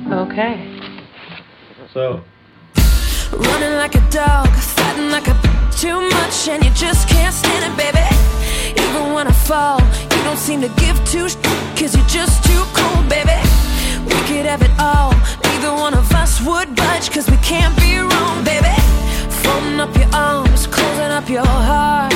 Okay. So. Running like a dog, fighting like a too much, and you just can't stand it, baby. Even when I fall, you don't seem to give two cause you're just too cold, baby. We could have it all, neither one of us would budge, cause we can't be wrong, baby. Folding up your arms, closing up your heart,